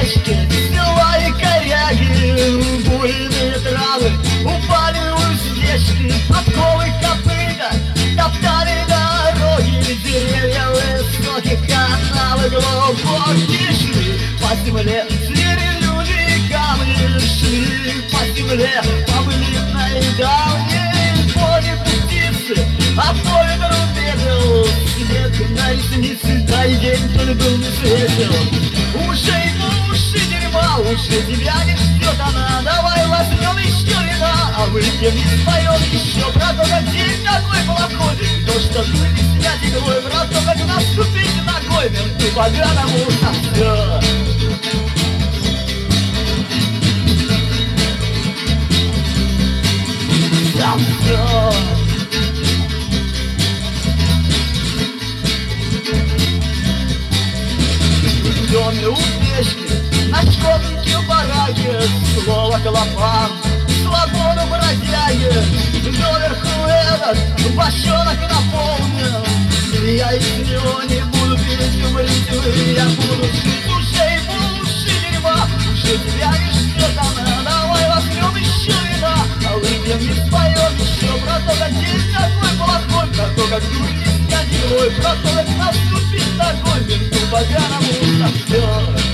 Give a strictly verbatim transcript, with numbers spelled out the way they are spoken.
печки, села и коряги, буйные травы упали уздечки, подковы копыта топтали дороги, деревья высокие, канавы глубокие шли по земле, звери, люди и камни шли по земле, по былинной давней поле птицы, а по ветру бегал снег на ресницы, да и день то ли был не светил. Ушей, уши дерьма, уши тебя не ждет она, давай возьмем еще вина, а выпьем и споем еще про то, как день такой плохой, то, что люди снять иглой, про то, как наступить ногой, мертвы поганому на все. За все. В доме у печки, на школьнике в бараке, слово клопан, свободу бродяги, доверху этот бочонок наполнен. Я из него не буду пить, говорить, я буду жить ушей, уши дерьма, уже тебя не ждет она, давай возьмем еще вина, а выпьем и споем еще про то, как день такой плохой, про то, как люди снять иглой, про то, как наступить такой, мертву поганому на все.